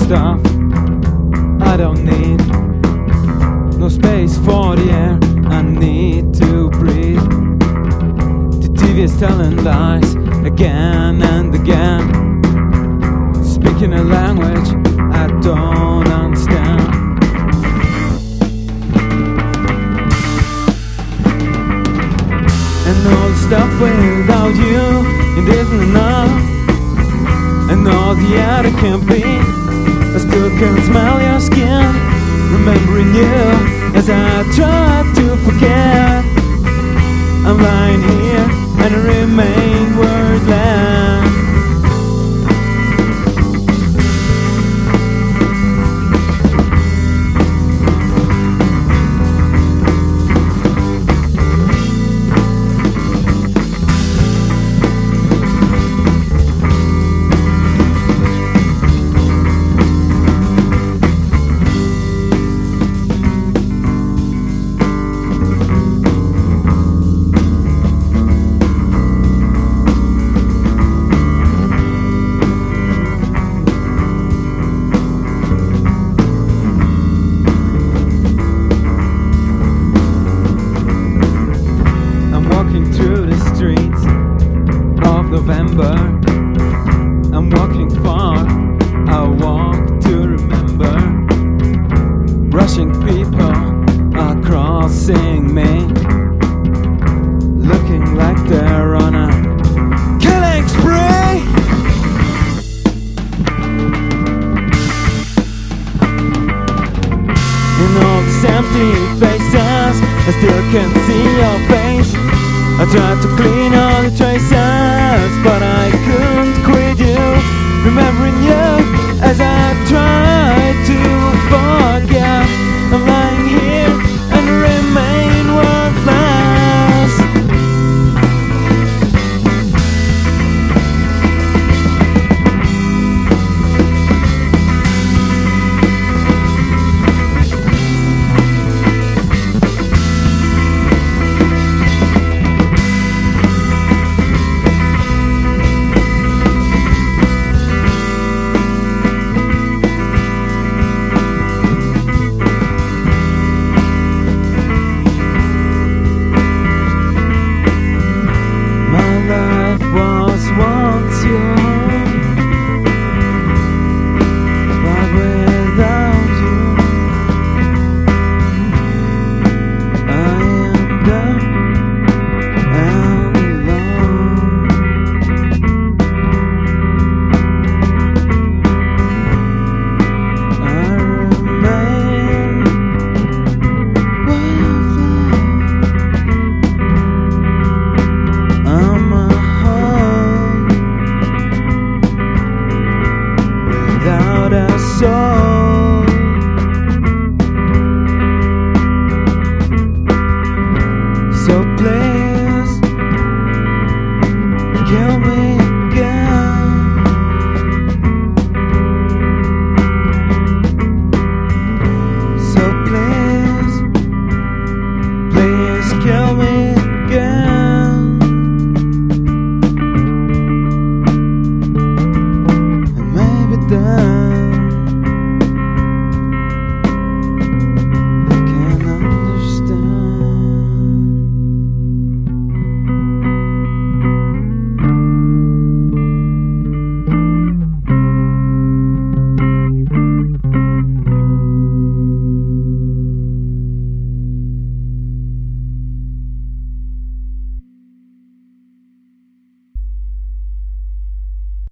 stuff I don't need. No space for the air I need to breathe. The TV is telling lies again and again, speaking a language I don't understand. And all the stuff without you, it isn't enough. And all the air that can be, I still can smell your skin, remembering you as I try to forget. I'm lying here and I remain wordless. Through the streets of November, I'm walking far, I walk to remember. Rushing people are crossing me, looking like they're on a killing spree. In all these empty faces, I still can see your face. I tried to clean all the traces, but I couldn't quit you, remembering you as I tried to forget. I'm lying here and remain worthless. So please kill me again. So please kill me again. And maybe then